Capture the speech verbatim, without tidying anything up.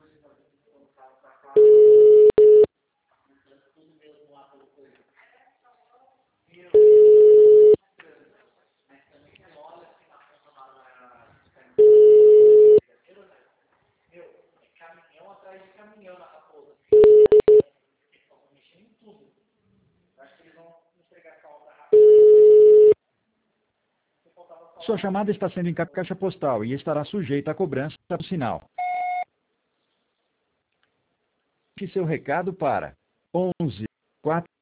Sua chamada está sendo encaminhada para a caixa postal e estará sujeita à cobrança do sinal. Deixe seu recado para onze quatro